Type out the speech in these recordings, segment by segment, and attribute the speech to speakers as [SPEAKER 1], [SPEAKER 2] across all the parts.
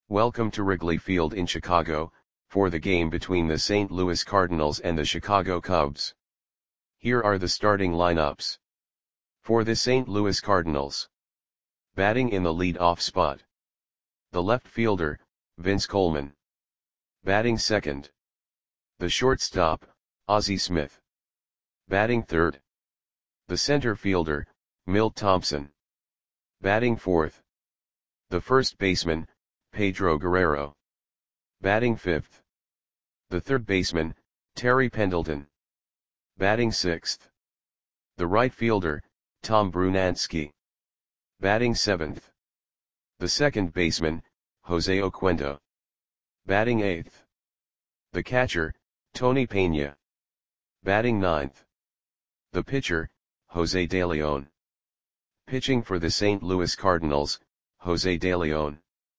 [SPEAKER 1] Welcome to Wrigley Field in Chicago, for the game between the St. Louis Cardinals and the Chicago Cubs. Here are the starting lineups. For the St. Louis Cardinals. Batting in the lead-off spot. The left fielder, Vince Coleman. Batting second. The shortstop, Ozzie Smith. Batting third. The center fielder, Milt Thompson. Batting fourth. The first baseman, Pedro Guerrero. Batting fifth. The third baseman, Terry Pendleton. Batting sixth. The right fielder, Tom Brunansky. Batting seventh. The second baseman, Jose Oquendo. Batting eighth. The catcher, Tony Peña. Batting ninth. The pitcher, Jose De Leon. Pitching for the St. Louis Cardinals, Jose De Leon.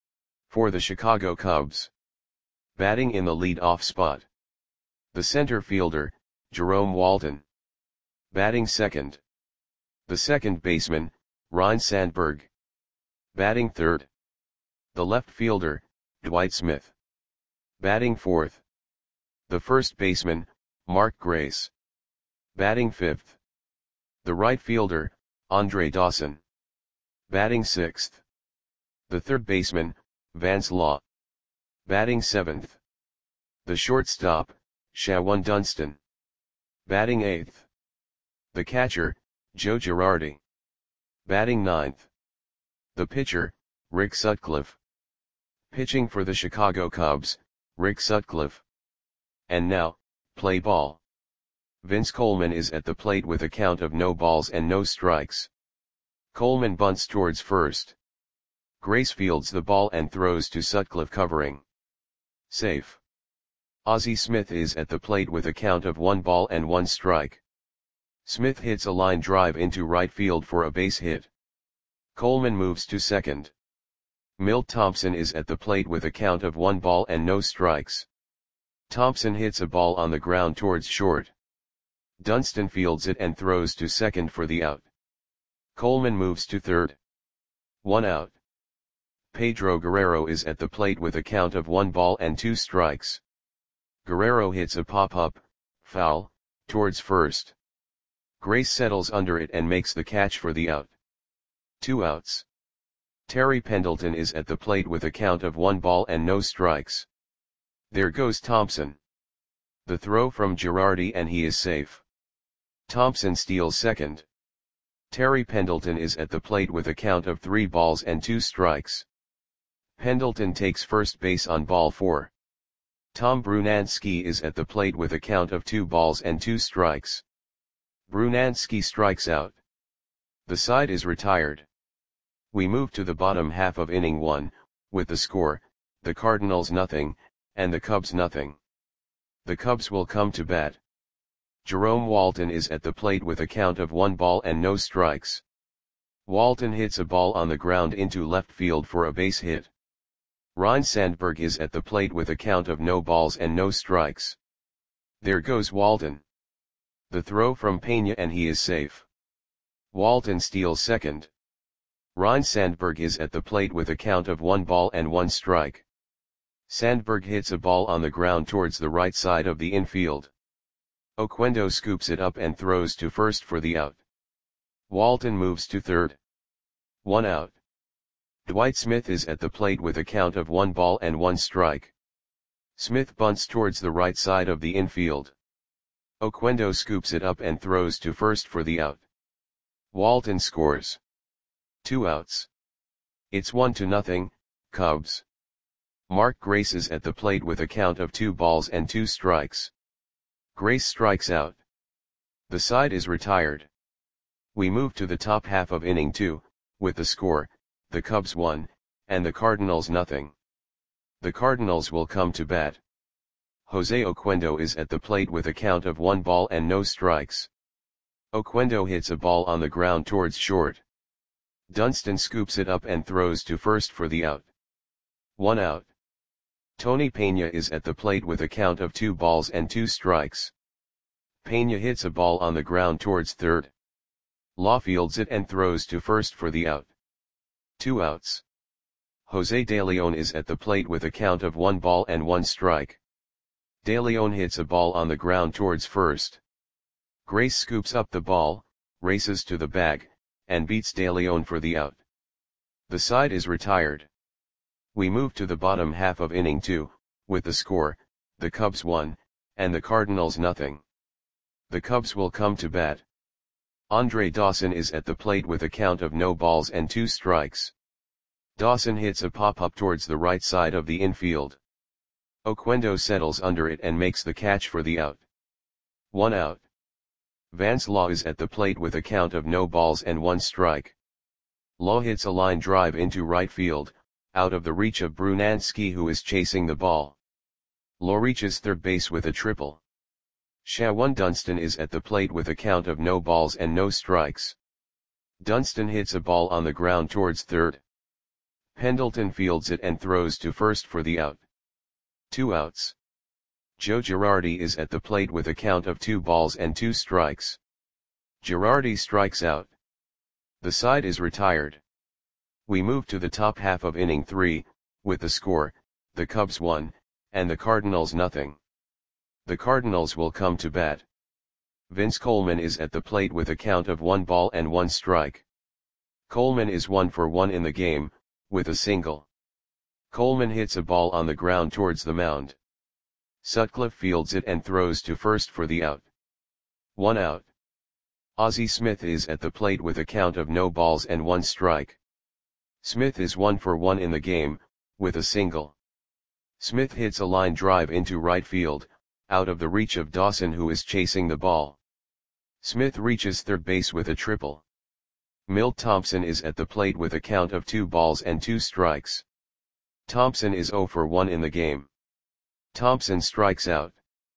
[SPEAKER 1] For the Chicago Cubs. Batting in the lead-off spot. The center fielder, Jerome Walton. Batting second. The second baseman, Ryne Sandberg. Batting third. The left fielder, Dwight Smith. Batting fourth. The first baseman, Mark Grace. Batting fifth. The right fielder, Andre Dawson. Batting sixth. The third baseman, Vance Law. Batting seventh. The shortstop, Shawan Dunston. Batting eighth. The catcher, Joe Girardi. Batting ninth. The pitcher, Rick Sutcliffe. Pitching for the Chicago Cubs, Rick Sutcliffe. And now, play ball. Vince Coleman is at the plate with a count of no balls and no strikes. Coleman bunts towards first. Grace fields the ball and throws to Sutcliffe covering. Safe. Ozzie Smith is at the plate with a count of 1 ball and 1 strike. Smith hits a line drive into right field for a base hit. Coleman moves to second. Milt Thompson is at the plate with a count of 1 ball and no strikes. Thompson hits a ball on the ground towards short. Dunston fields it and throws to second for the out. Coleman moves to third. 1 out. Pedro Guerrero is at the plate with a count of 1 ball and 2 strikes. Guerrero hits a pop-up, foul, towards first. Grace settles under it and makes the catch for the out. 2 outs. Terry Pendleton is at the plate with a count of 1 ball and no strikes. There goes Thompson. The throw from Girardi and he is safe. Thompson steals second. Terry Pendleton is at the plate with a count of 3 balls and 2 strikes. Pendleton takes first base on ball 4. Tom Brunansky is at the plate with a count of 2 balls and 2 strikes. Brunansky strikes out. The side is retired. We move to the bottom half of inning 1, with the score, the Cardinals nothing, and the Cubs nothing. The Cubs will come to bat. Jerome Walton is at the plate with a count of 1 ball and no strikes. Walton hits a ball on the ground into left field for a base hit. Ryne Sandberg is at the plate with a count of no balls and no strikes. There goes Walton. The throw from Peña and he is safe. Walton steals second. Ryne Sandberg is at the plate with a count of 1 ball and 1 strike. Sandberg hits a ball on the ground towards the right side of the infield. Oquendo scoops it up and throws to first for the out. Walton moves to third. 1 out. Dwight Smith is at the plate with a count of 1 ball and 1 strike. Smith bunts towards the right side of the infield. Oquendo scoops it up and throws to first for the out. Walton scores. 2 outs. It's 1-0, Cubs. Mark Grace is at the plate with a count of 2 balls and 2 strikes. Grace strikes out. The side is retired. We move to the top half of inning 2, with the score, the Cubs 1, and the Cardinals nothing. The Cardinals will come to bat. Jose Oquendo is at the plate with a count of 1 ball and no strikes. Oquendo hits a ball on the ground towards short. Dunston scoops it up and throws to first for the out. 1 out. Tony Peña is at the plate with a count of 2 balls and 2 strikes. Peña hits a ball on the ground towards third. Law fields it and throws to first for the out. 2 outs. Jose De Leon is at the plate with a count of 1 ball and 1 strike. De Leon hits a ball on the ground towards first. Grace scoops up the ball, races to the bag, and beats De Leon for the out. The side is retired. We move to the bottom half of inning 2, with the score, the Cubs 1, and the Cardinals nothing. The Cubs will come to bat. Andre Dawson is at the plate with a count of no balls and 2 strikes. Dawson hits a pop-up towards the right side of the infield. Oquendo settles under it and makes the catch for the out. 1 out. Vance Law is at the plate with a count of no balls and 1 strike. Law hits a line drive into right field, out of the reach of Brunansky, who is chasing the ball. Law reaches third base with a triple. Shawan Dunston is at the plate with a count of no balls and no strikes. Dunston hits a ball on the ground towards third. Pendleton fields it and throws to first for the out. 2 outs. Joe Girardi is at the plate with a count of 2 balls and 2 strikes. Girardi strikes out. The side is retired. We move to the top half of inning 3, with the score, the Cubs 1, and the Cardinals nothing. The Cardinals will come to bat. Vince Coleman is at the plate with a count of 1 ball and 1 strike. Coleman is 1 for 1 in the game, with a single. Coleman hits a ball on the ground towards the mound. Sutcliffe fields it and throws to first for the out. 1 out. Ozzie Smith is at the plate with a count of no balls and 1 strike. Smith is 1 for 1 in the game, with a single. Smith hits a line drive into right field, out of the reach of Dawson, who is chasing the ball. Smith reaches third base with a triple. Milt Thompson is at the plate with a count of 2 balls and 2 strikes. Thompson is 0 for 1 in the game. Thompson strikes out.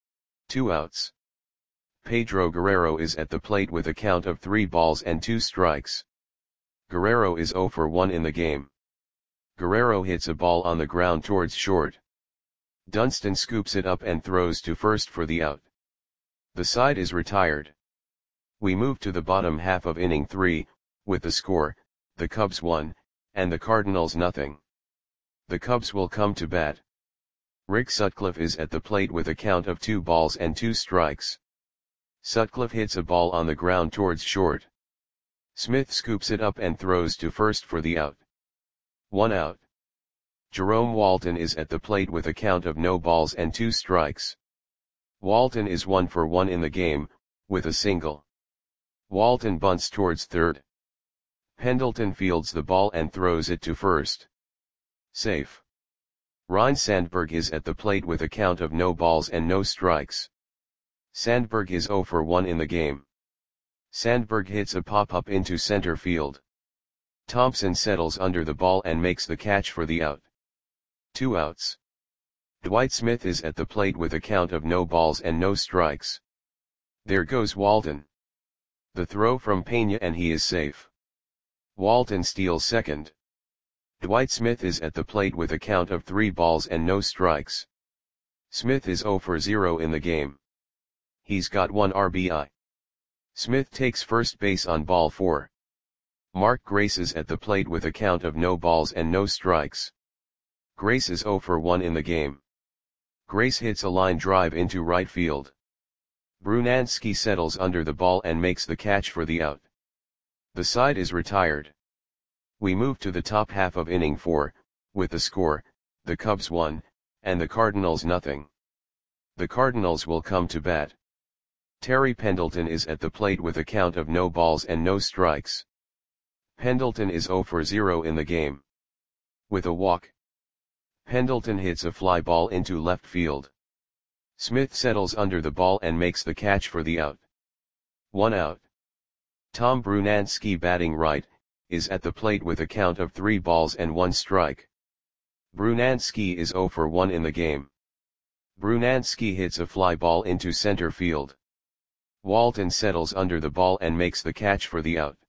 [SPEAKER 1] 2 outs. Pedro Guerrero is at the plate with a count of 3 balls and 2 strikes. Guerrero is 0 for 1 in the game. Guerrero hits a ball on the ground towards short. Dunston scoops it up and throws to first for the out. The side is retired. We move to the bottom half of inning 3, with the score, the Cubs 1, and the Cardinals nothing. The Cubs will come to bat. Rick Sutcliffe is at the plate with a count of 2 balls and 2 strikes. Sutcliffe hits a ball on the ground towards short. Smith scoops it up and throws to first for the out. 1 out. Jerome Walton is at the plate with a count of no balls and 2 strikes. Walton is 1 for 1 in the game, with a single. Walton bunts towards third. Pendleton fields the ball and throws it to first. Safe. Ryne Sandberg is at the plate with a count of no balls and no strikes. Sandberg is 0 for 1 in the game. Sandberg hits a pop-up into center field. Thompson settles under the ball and makes the catch for the out. 2 outs. Dwight Smith is at the plate with a count of no balls and no strikes. There goes Walton. The throw from Pena and he is safe. Walton steals second. Dwight Smith is at the plate with a count of 3 balls and no strikes. Smith is 0 for 0 in the game. He's got 1 RBI. Smith takes first base on ball 4. Mark Grace is at the plate with a count of no balls and no strikes. Grace is 0 for 1 in the game. Grace hits a line drive into right field. Brunansky settles under the ball and makes the catch for the out. The side is retired. We move to the top half of inning 4, with the score, the Cubs 1, and the Cardinals nothing. The Cardinals will come to bat. Terry Pendleton is at the plate with a count of no balls and no strikes. Pendleton is 0 for 0 in the game. With a walk. Pendleton hits a fly ball into left field. Smith settles under the ball and makes the catch for the out. 1 out. Tom Brunansky, batting right, is at the plate with a count of 3 balls and 1 strike. Brunansky is 0 for 1 in the game. Brunansky hits a fly ball into center field. Walton settles under the ball and makes the catch for the out.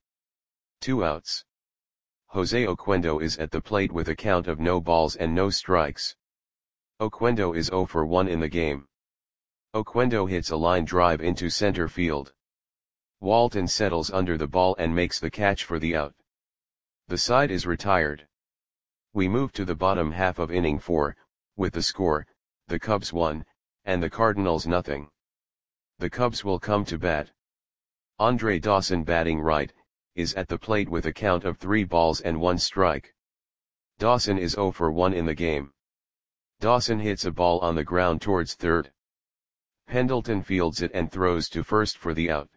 [SPEAKER 1] 2 outs. Jose Oquendo is at the plate with a count of no balls and no strikes. Oquendo is 0 for 1 in the game. Oquendo hits a line drive into center field. Walton settles under the ball and makes the catch for the out. The side is retired. We move to the bottom half of inning 4, with the score, the Cubs 1, and the Cardinals nothing. The Cubs will come to bat. Andre Dawson, batting right, is at the plate with a count of 3 balls and 1 strike. Dawson is 0 for 1 in the game. Dawson hits a ball on the ground towards third. Pendleton fields it and throws to first for the out.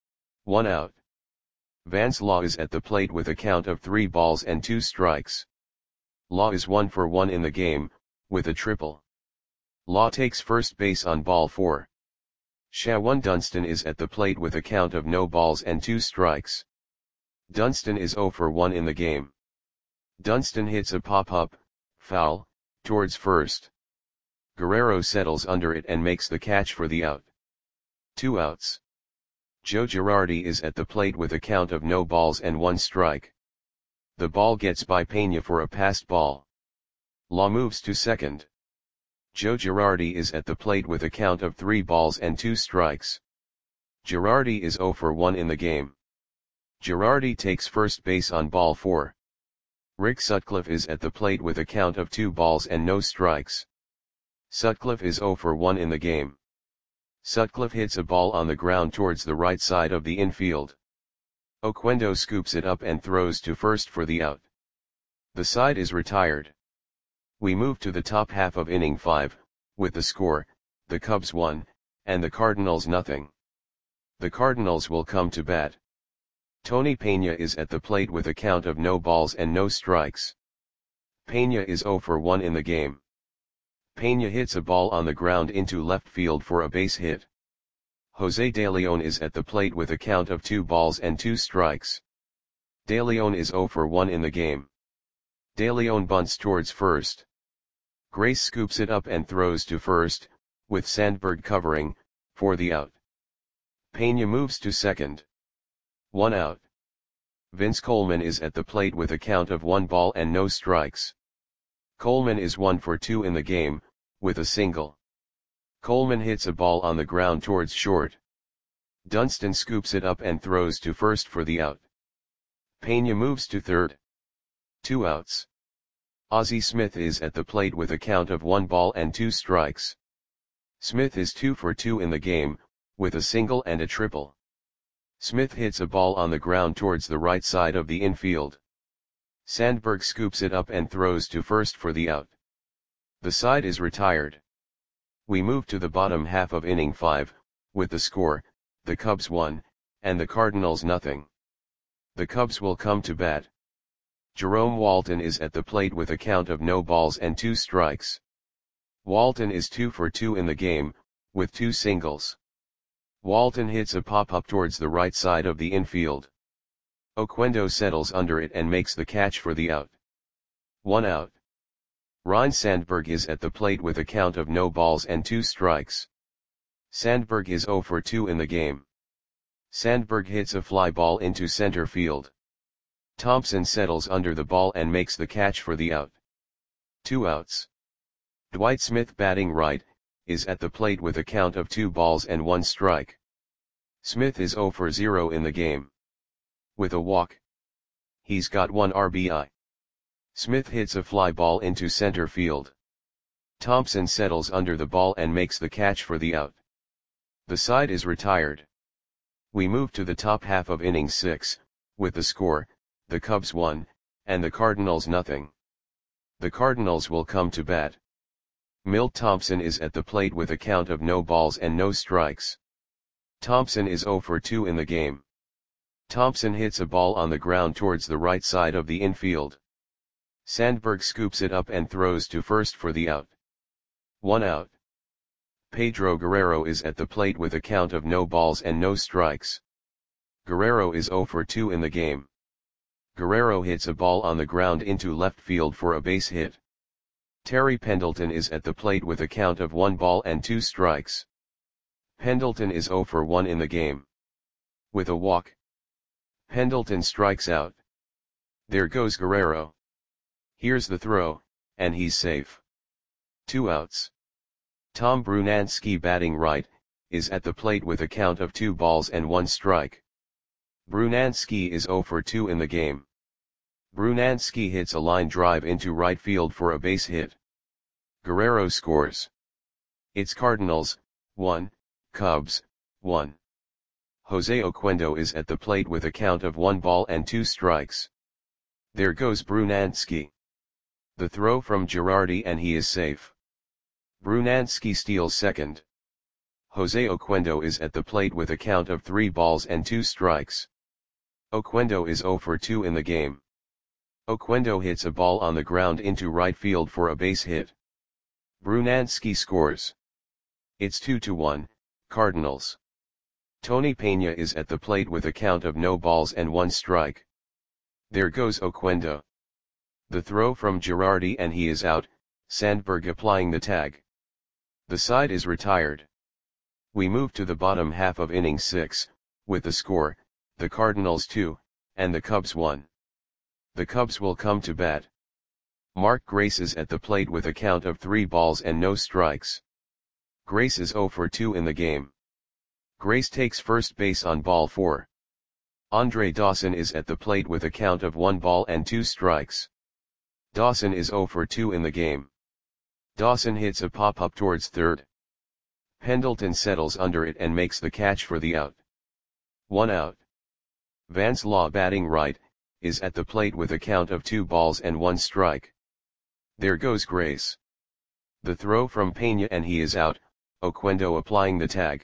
[SPEAKER 1] 1 out. Vance Law is at the plate with a count of 3 balls and 2 strikes. Law is 1 for 1 in the game, with a triple. Law takes first base on ball 4. Shawan Dunston is at the plate with a count of no balls and 2 strikes. Dunston is 0 for 1 in the game. Dunston hits a pop-up, foul, towards first. Guerrero settles under it and makes the catch for the out. 2 outs. Joe Girardi is at the plate with a count of no balls and 1 strike. The ball gets by Pena for a passed ball. Law moves to second. Joe Girardi is at the plate with a count of 3 balls and 2 strikes. Girardi is 0 for 1 in the game. Girardi takes first base on ball 4. Rick Sutcliffe is at the plate with a count of 2 balls and no strikes. Sutcliffe is 0 for 1 in the game. Sutcliffe hits a ball on the ground towards the right side of the infield. Oquendo scoops it up and throws to first for the out. The side is retired. We move to the top half of inning 5, with the score, the Cubs 1, and the Cardinals nothing. The Cardinals will come to bat. Tony Pena is at the plate with a count of no balls and no strikes. Pena is 0 for 1 in the game. Pena hits a ball on the ground into left field for a base hit. Jose De Leon is at the plate with a count of 2 balls and 2 strikes. De Leon is 0 for 1 in the game. De Leon bunts towards first. Grace scoops it up and throws to first, with Sandberg covering, for the out. Pena moves to second. 1 out. Vince Coleman is at the plate with a count of 1 ball and no strikes. Coleman is 1 for 2 in the game, with a single. Coleman hits a ball on the ground towards short. Dunston scoops it up and throws to first for the out. Pena moves to third. 2 outs. Ozzie Smith is at the plate with a count of 1 ball and 2 strikes. Smith is 2 for 2 in the game, with a single and a triple. Smith hits a ball on the ground towards the right side of the infield. Sandberg scoops it up and throws to first for the out. The side is retired. We move to the bottom half of inning 5, with the score, the Cubs 1, and the Cardinals nothing. The Cubs will come to bat. Jerome Walton is at the plate with a count of no balls and 2 strikes. Walton is 2 for 2 in the game, with 2 singles. Walton hits a pop-up towards the right side of the infield. Oquendo settles under it and makes the catch for the out. 1 out. Ryne Sandberg is at the plate with a count of no balls and 2 strikes. Sandberg is 0 for 2 in the game. Sandberg hits a fly ball into center field. Thompson settles under the ball and makes the catch for the out. 2 outs. Dwight Smith, batting right, is at the plate with a count of 2 balls and 1 strike. Smith is 0 for 0 in the game. With a walk. He's got 1 RBI. Smith hits a fly ball into center field. Thompson settles under the ball and makes the catch for the out. The side is retired. We move to the top half of inning 6, with the score, the Cubs 1, and the Cardinals nothing. The Cardinals will come to bat. Milt Thompson is at the plate with a count of no balls and no strikes. Thompson is 0 for 2 in the game. Thompson hits a ball on the ground towards the right side of the infield. Sandberg scoops it up and throws to first for the out. 1 out. Pedro Guerrero is at the plate with a count of no balls and no strikes. Guerrero is 0 for 2 in the game. Guerrero hits a ball on the ground into left field for a base hit. Terry Pendleton is at the plate with a count of 1 ball and 2 strikes. Pendleton is 0 for 1 in the game. With a walk. Pendleton strikes out. There goes Guerrero. Here's the throw, and he's safe. 2 outs. Tom Brunansky, batting right, is at the plate with a count of 2 balls and 1 strike. Brunansky is 0 for 2 in the game. Brunansky hits a line drive into right field for a base hit. Guerrero scores. It's Cardinals, 1, Cubs, 1. Jose Oquendo is at the plate with a count of 1 ball and 2 strikes. There goes Brunansky. The throw from Girardi and he is safe. Brunansky steals second. Jose Oquendo is at the plate with a count of 3 balls and 2 strikes. Oquendo is 0 for 2 in the game. Oquendo hits a ball on the ground into right field for a base hit. Brunansky scores. It's 2-1, Cardinals. Tony Peña is at the plate with a count of no balls and 1 strike. There goes Oquendo. The throw from Girardi and he is out, Sandberg applying the tag. The side is retired. We move to the bottom half of inning 6, with the score, the Cardinals 2, and the Cubs 1. The Cubs will come to bat. Mark Grace is at the plate with a count of 3 balls and no strikes. Grace is 0 for 2 in the game. Grace takes first base on ball 4. Andre Dawson is at the plate with a count of 1 ball and 2 strikes. Dawson is 0 for 2 in the game. Dawson hits a pop-up towards third. Pendleton settles under it and makes the catch for the out. 1 out. Vance Law, batting right, is at the plate with a count of 2 balls and 1 strike. There goes Grace. The throw from Peña and he is out, Oquendo applying the tag.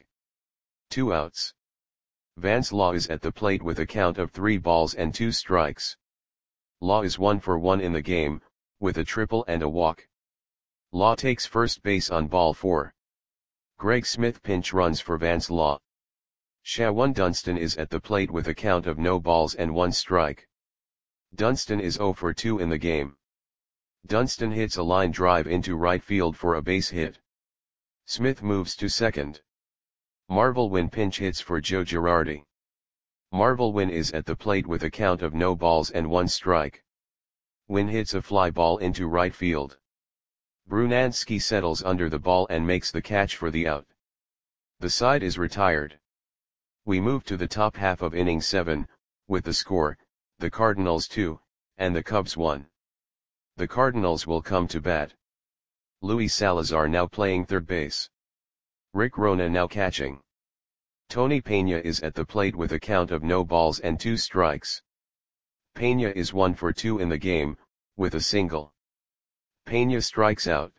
[SPEAKER 1] 2 outs. Vance Law is at the plate with a count of 3 balls and 2 strikes. Law is 1 for 1 in the game, with a triple and a walk. Law takes first base on ball 4. Greg Smith pinch runs for Vance Law. Shawan Dunston is at the plate with a count of no balls and 1 strike. Dunston is 0 for 2 in the game. Dunston hits a line drive into right field for a base hit. Smith moves to second. Marvel Wynn pinch hits for Joe Girardi. Marvel Wynn is at the plate with a count of no balls and 1 strike. Wynn hits a fly ball into right field. Brunansky settles under the ball and makes the catch for the out. The side is retired. We move to the top half of inning 7, with the score, the Cardinals 2, and the Cubs 1. The Cardinals will come to bat. Luis Salazar now playing third base. Rick Rona now catching. Tony Peña is at the plate with a count of no balls and 2 strikes. Peña is 1 for 2 in the game, with a single. Peña strikes out.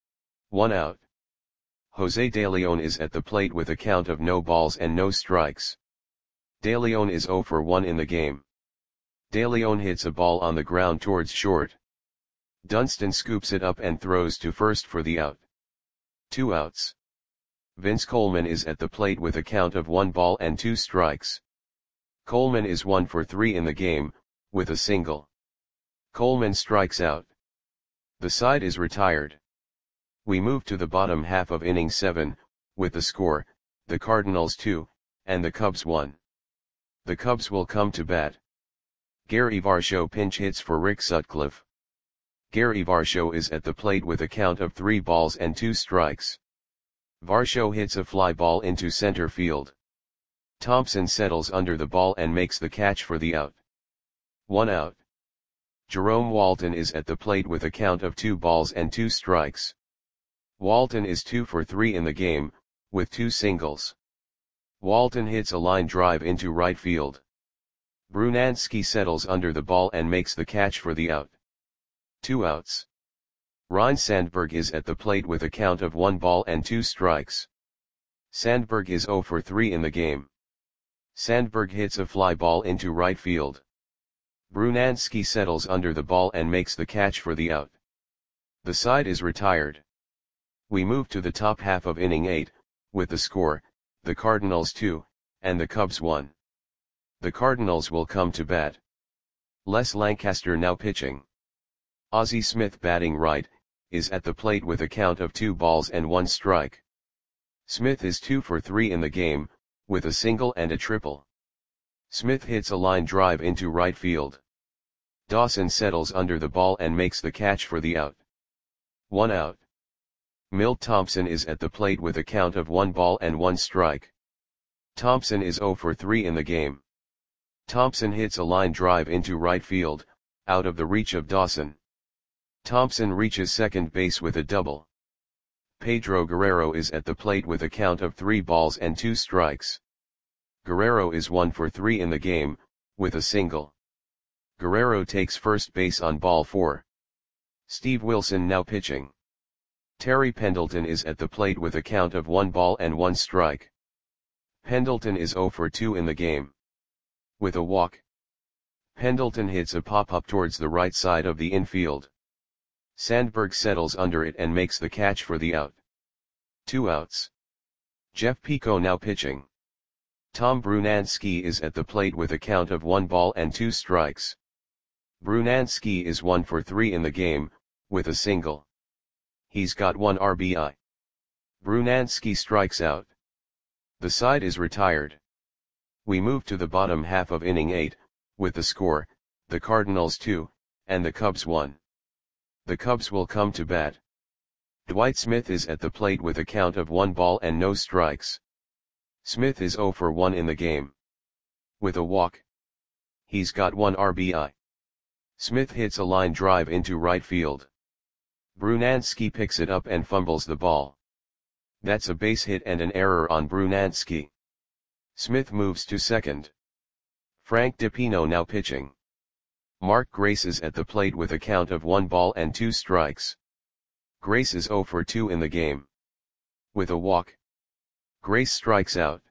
[SPEAKER 1] 1 out. Jose De Leon is at the plate with a count of no balls and no strikes. De Leon is 0 for 1 in the game. De Leon hits a ball on the ground towards short. Dunston scoops it up and throws to first for the out. 2 outs. Vince Coleman is at the plate with a count of 1 ball and 2 strikes. Coleman is 1 for 3 in the game, with a single. Coleman strikes out. The side is retired. We move to the bottom half of inning 7, with the score, the Cardinals 2, and the Cubs 1. The Cubs will come to bat. Gary Varsho pinch hits for Rick Sutcliffe. Gary Varsho is at the plate with a count of 3 balls and 2 strikes. Varsho hits a fly ball into center field. Thompson settles under the ball and makes the catch for the out. 1 out. Jerome Walton is at the plate with a count of 2 balls and 2 strikes. Walton is 2 for 3 in the game, with 2 singles. Walton hits a line drive into right field. Brunansky settles under the ball and makes the catch for the out. 2 outs. Ryne Sandberg is at the plate with a count of 1 ball and 2 strikes. Sandberg is 0 for 3 in the game. Sandberg hits a fly ball into right field. Brunansky settles under the ball and makes the catch for the out. The side is retired. We move to the top half of inning 8, with the score, the Cardinals 2, and the Cubs 1. The Cardinals will come to bat. Les Lancaster now pitching. Ozzie Smith, batting right, is at the plate with a count of 2 balls and 1 strike. Smith is 2 for 3 in the game, with a single and a triple. Smith hits a line drive into right field. Dawson settles under the ball and makes the catch for the out. 1 out. Milt Thompson is at the plate with a count of 1 ball and 1 strike. Thompson is 0 for 3 in the game. Thompson hits a line drive into right field, out of the reach of Dawson. Thompson reaches second base with a double. Pedro Guerrero is at the plate with a count of 3 balls and 2 strikes. Guerrero is 1 for 3 in the game, with a single. Guerrero takes first base on ball 4. Steve Wilson now pitching. Terry Pendleton is at the plate with a count of 1 ball and 1 strike. Pendleton is 0 for 2 in the game. With a walk. Pendleton hits a pop-up towards the right side of the infield. Sandberg settles under it and makes the catch for the out. 2 outs. Jeff Pico now pitching. Tom Brunansky is at the plate with a count of 1 ball and 2 strikes. Brunansky is 1 for 3 in the game, with a single. He's got 1 RBI. Brunansky strikes out. The side is retired. We move to the bottom half of inning 8, with the score, the Cardinals 2, and the Cubs 1. The Cubs will come to bat. Dwight Smith is at the plate with a count of 1 ball and no strikes. Smith is 0 for 1 in the game. With a walk. He's got 1 RBI. Smith hits a line drive into right field. Brunansky picks it up and fumbles the ball. That's a base hit and an error on Brunansky. Smith moves to second. Frank DiPino now pitching. Mark Grace is at the plate with a count of 1 ball and 2 strikes. Grace is 0 for 2 in the game. With a walk. Grace strikes out.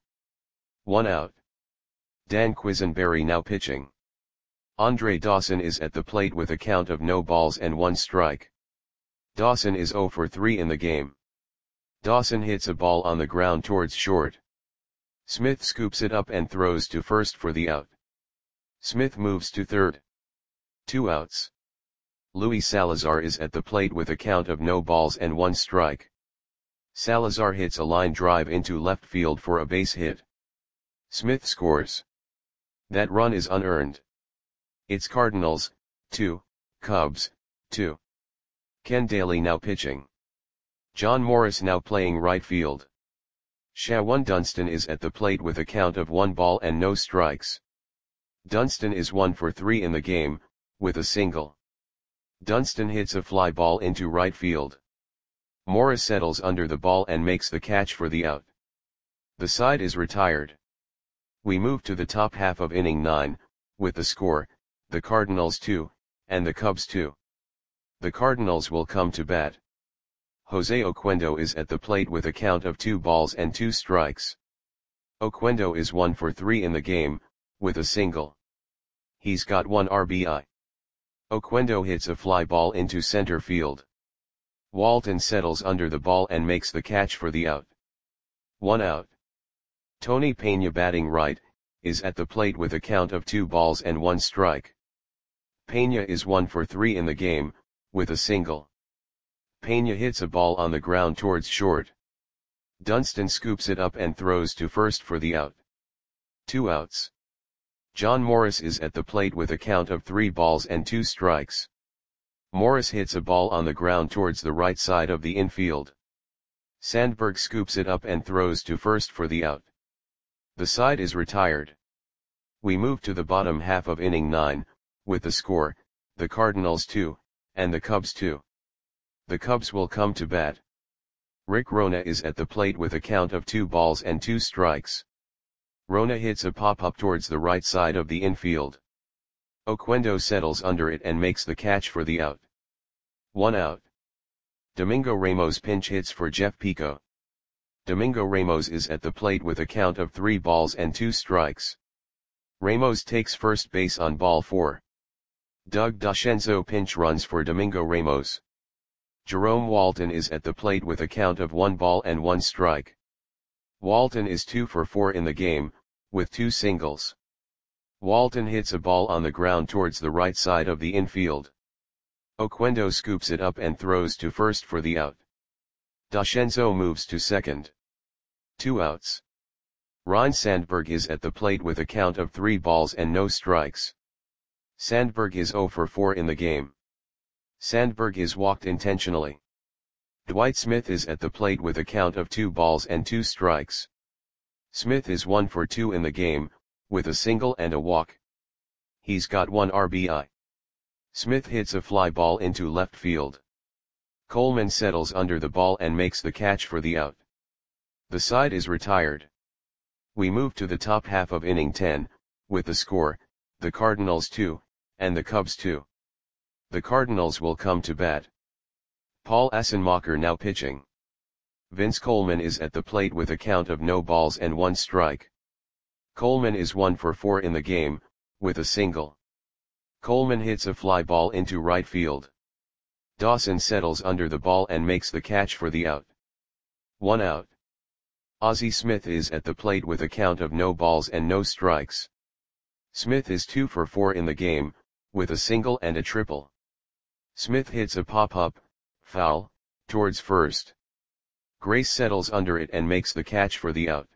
[SPEAKER 1] 1 out. Dan Quisenberry now pitching. Andre Dawson is at the plate with a count of no balls and 1 strike. Dawson is 0 for 3 in the game. Dawson hits a ball on the ground towards short. Smith scoops it up and throws to first for the out. Smith moves to third. 2 outs. Luis Salazar is at the plate with a count of no balls and 1 strike. Salazar hits a line drive into left field for a base hit. Smith scores. That run is unearned. It's Cardinals, 2, Cubs, 2. Ken Daly now pitching. John Morris now playing right field. Shawan Dunston is at the plate with a count of 1 ball and no strikes. Dunston is 1 for 3 in the game, with a single. Dunston hits a fly ball into right field. Morris settles under the ball and makes the catch for the out. The side is retired. We move to the top half of inning 9, with the score, the Cardinals 2, and the Cubs 2. The Cardinals will come to bat. Jose Oquendo is at the plate with a count of 2 balls and 2 strikes. Oquendo is 1 for 3 in the game, with a single. He's got 1 RBI. Oquendo hits a fly ball into center field. Walton settles under the ball and makes the catch for the out. 1 out. Tony Pena batting right, is at the plate with a count of 2 balls and 1 strike. Pena is 1 for 3 in the game, with a single. Pena hits a ball on the ground towards short. Dunston scoops it up and throws to first for the out. 2 outs. John Morris is at the plate with a count of 3 balls and 2 strikes. Morris hits a ball on the ground towards the right side of the infield. Sandberg scoops it up and throws to first for the out. The side is retired. We move to the bottom half of inning 9, with the score, the Cardinals 2, and the Cubs 2. The Cubs will come to bat. Rick Rona is at the plate with a count of 2 balls and 2 strikes. Rona hits a pop-up towards the right side of the infield. Oquendo settles under it and makes the catch for the out. 1 out. Domingo Ramos pinch hits for Jeff Pico. Domingo Ramos is at the plate with a count of 3 balls and 2 strikes. Ramos takes first base on ball 4. Doug DeCenzo pinch runs for Domingo Ramos. Jerome Walton is at the plate with a count of 1 ball and 1 strike. Walton is 2 for 4 in the game, with 2 singles. Walton hits a ball on the ground towards the right side of the infield. Oquendo scoops it up and throws to first for the out. DeCenzo moves to second. 2 outs. Ryne Sandberg is at the plate with a count of 3 balls and no strikes. Sandberg is 0 for 4 in the game. Sandberg is walked intentionally. Dwight Smith is at the plate with a count of 2 balls and 2 strikes. Smith is 1 for 2 in the game, with a single and a walk. He's got 1 RBI. Smith hits a fly ball into left field. Coleman settles under the ball and makes the catch for the out. The side is retired. We move to the top half of inning 10, with the score, the Cardinals 2, and the Cubs 2. The Cardinals will come to bat. Paul Assenmacher now pitching. Vince Coleman is at the plate with a count of no balls and 1 strike. Coleman is 1 for 4 in the game, with a single. Coleman hits a fly ball into right field. Dawson settles under the ball and makes the catch for the out. 1 out. Ozzie Smith is at the plate with a count of no balls and no strikes. Smith is 2 for 4 in the game, with a single and a triple. Smith hits a pop-up, foul, towards first. Grace settles under it and makes the catch for the out.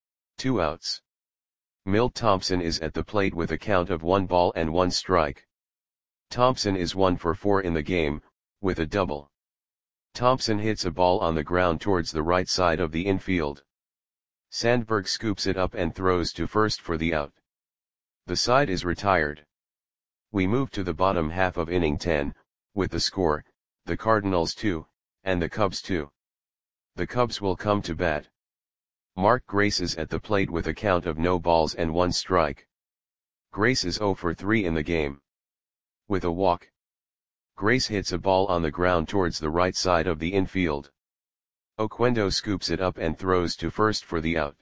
[SPEAKER 1] 2 outs. Milt Thompson is at the plate with a count of 1 ball and 1 strike. Thompson is 1 for 4 in the game, with a double. Thompson hits a ball on the ground towards the right side of the infield. Sandberg scoops it up and throws to first for the out. The side is retired. We move to the bottom half of inning 10, with the score, the Cardinals 2, and the Cubs 2. The Cubs will come to bat. Mark Grace is at the plate with a count of no balls and 1 strike. Grace is 0 for 3 in the game. With a walk. Grace hits a ball on the ground towards the right side of the infield. Oquendo scoops it up and throws to first for the out.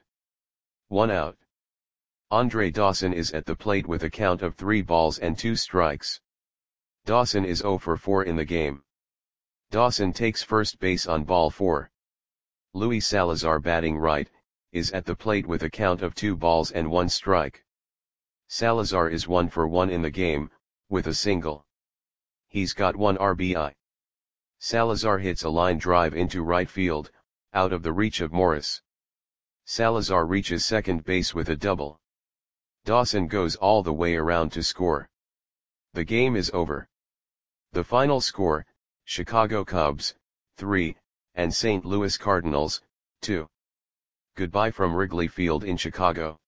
[SPEAKER 1] 1 out. Andre Dawson is at the plate with a count of 3 balls and 2 strikes. Dawson is 0 for 4 in the game. Dawson takes first base on ball 4. Luis Salazar, batting right, is at the plate with a count of 2 balls and 1 strike. Salazar is 1 for 1 in the game, with a single. He's got 1 RBI. Salazar hits a line drive into right field, out of the reach of Morris. Salazar reaches second base with a double. Dawson goes all the way around to score. The game is over. The final score, Chicago Cubs, 3, and St. Louis Cardinals, 2. Goodbye from Wrigley Field in Chicago.